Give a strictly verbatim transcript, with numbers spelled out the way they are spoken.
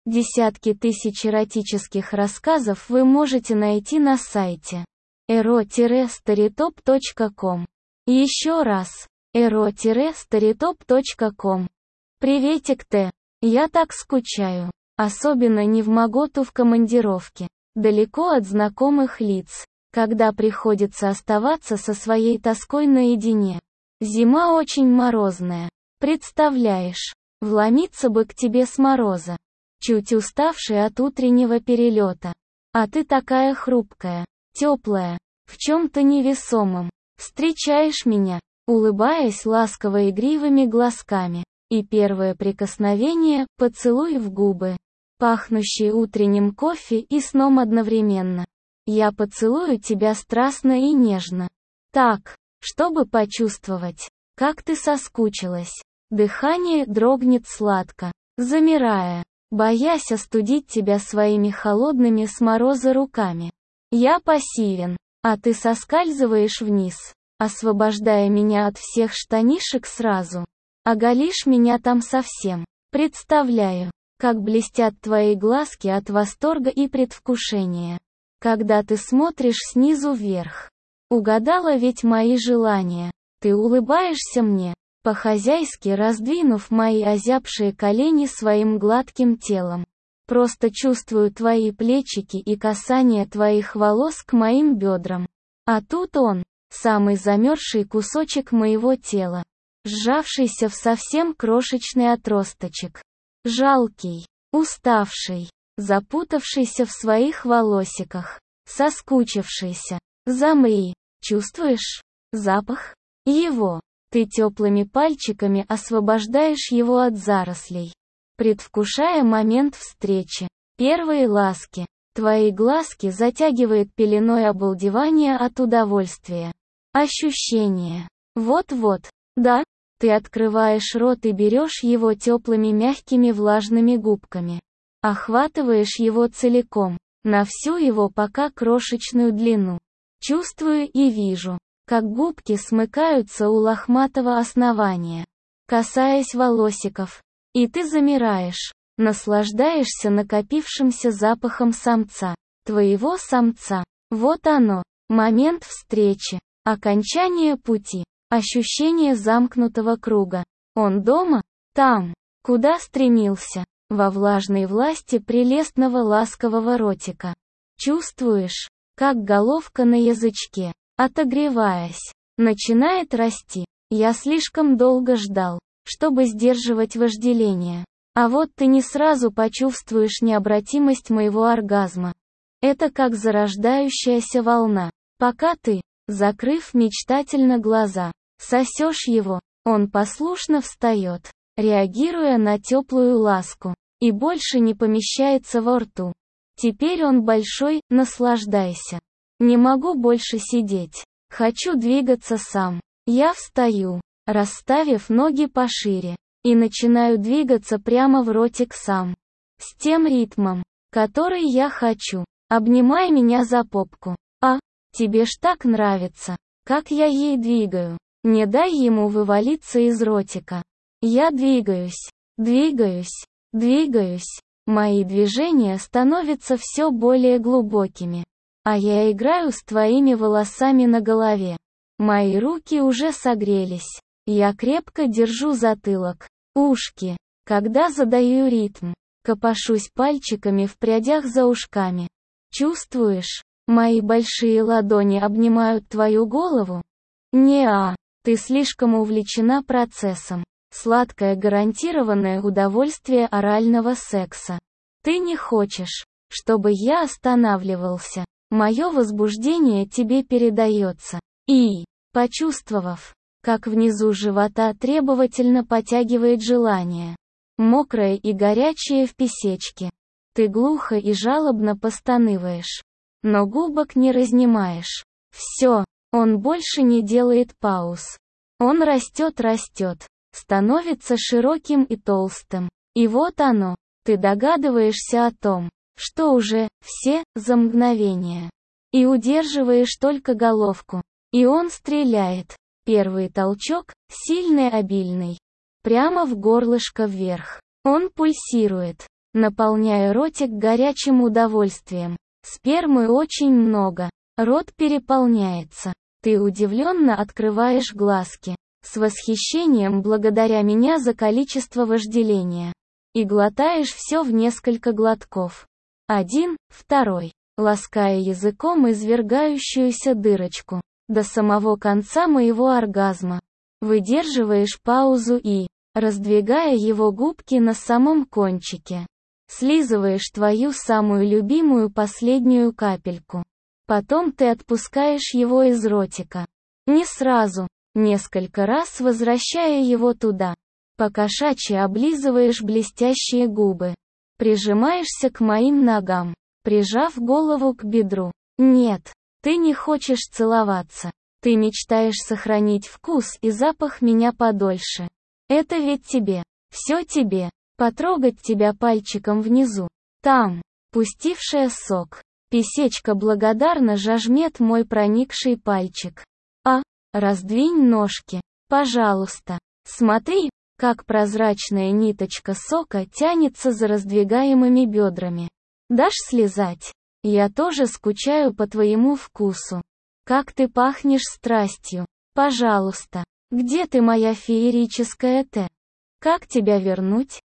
Десятки тысяч эротических рассказов вы можете найти на сайте эро старитоп точка ком. Еще раз, эро старитоп точка ком. Приветик, Т. Я так скучаю. Особенно не в моготу в командировке, далеко от знакомых лиц, когда приходится оставаться со своей тоской наедине. Зима очень морозная. Представляешь, вломиться бы к тебе с мороза, чуть уставший от утреннего перелета. А ты такая хрупкая, теплая, в чем-то невесомом. Встречаешь меня, улыбаясь ласково-игривыми глазками, и первое прикосновение — поцелуй в губы, пахнущий утренним кофе и сном одновременно. Я поцелую тебя страстно и нежно. Так, чтобы почувствовать, как ты соскучилась. Дыхание дрогнет сладко, замирая, боясь остудить тебя своими холодными с мороза руками. Я пассивен, а ты соскальзываешь вниз, освобождая меня от всех штанишек сразу. Оголишь меня там совсем. Представляю, как блестят твои глазки от восторга и предвкушения, когда ты смотришь снизу вверх. Угадала ведь мои желания. Ты улыбаешься мне, по-хозяйски раздвинув мои озябшие колени своим гладким телом. Просто чувствую твои плечики и касание твоих волос к моим бедрам. А тут он, самый замерзший кусочек моего тела, сжавшийся в совсем крошечный отросточек. Жалкий, уставший, запутавшийся в своих волосиках, соскучившийся. Замри, чувствуешь запах его? Ты теплыми пальчиками освобождаешь его от зарослей, предвкушая момент встречи, первые ласки. Твои глазки затягивает пеленой обалдевания от удовольствия. Ощущение. Вот-вот, да, ты открываешь рот и берешь его теплыми мягкими влажными губками. Охватываешь его целиком, на всю его пока крошечную длину. Чувствую и вижу, как губки смыкаются у лохматого основания, касаясь волосиков. И ты замираешь, наслаждаешься накопившимся запахом самца, твоего самца. Вот оно, момент встречи, окончание пути, ощущение замкнутого круга. Он дома? Там, куда стремился, во влажной власти прелестного ласкового ротика. Чувствуешь, как головка на язычке, отогреваясь, начинает расти. Я слишком долго ждал, чтобы сдерживать вожделение. А вот ты не сразу почувствуешь необратимость моего оргазма. Это как зарождающаяся волна. Пока ты, закрыв мечтательно глаза, сосешь его, он послушно встает, реагируя на теплую ласку, и больше не помещается во рту. Теперь он большой, наслаждайся. Не могу больше сидеть. Хочу двигаться сам. Я встаю, расставив ноги пошире, и начинаю двигаться прямо в ротик сам. С тем ритмом, который я хочу. Обнимай меня за попку. А, тебе ж так нравится, как я ей двигаю. Не дай ему вывалиться из ротика. Я двигаюсь, двигаюсь, двигаюсь. Мои движения становятся все более глубокими. А я играю с твоими волосами на голове. Мои руки уже согрелись. Я крепко держу затылок, ушки, когда задаю ритм. Копошусь пальчиками в прядях за ушками. Чувствуешь? Мои большие ладони обнимают твою голову? Не-а, ты слишком увлечена процессом. Сладкое гарантированное удовольствие орального секса. Ты не хочешь, чтобы я останавливался. Мое возбуждение тебе передается. И, почувствовав, как внизу живота требовательно потягивает желание, мокрое и горячее в писечке, ты глухо и жалобно постанываешь, но губок не разнимаешь. Все, он больше не делает пауз. Он растет-растет, становится широким и толстым. И вот оно, ты догадываешься о том, что уже все за мгновение. И удерживаешь только головку. И он стреляет. Первый толчок, сильный, обильный. Прямо в горлышко вверх. Он пульсирует. наполняя ротик горячим удовольствием. Спермы очень много. Рот переполняется. Ты удивленно открываешь глазки. С восхищением благодаря меня за количество вожделения. И глотаешь все в несколько глотков. Один, второй. Лаская языком извергающуюся дырочку. До самого конца моего оргазма. Выдерживаешь паузу и, раздвигая его губки на самом кончике, слизываешь твою самую любимую последнюю капельку. Потом ты отпускаешь его из ротика. Не сразу, несколько раз возвращая его туда. Покошачьи облизываешь блестящие губы. Прижимаешься к моим ногам, прижав голову к бедру. Нет, ты не хочешь целоваться. Ты мечтаешь сохранить вкус и запах меня подольше. Это ведь тебе. Все тебе. Потрогать тебя пальчиком внизу. Там, пустившая сок. Писечка благодарно жажмет мой проникший пальчик. А, раздвинь ножки. Пожалуйста. Смотри, как прозрачная ниточка сока тянется за раздвигаемыми бедрами. Дашь слезать? Я тоже скучаю по твоему вкусу. Как ты пахнешь страстью. Пожалуйста. Где ты, моя феерическая Т? Как тебя вернуть?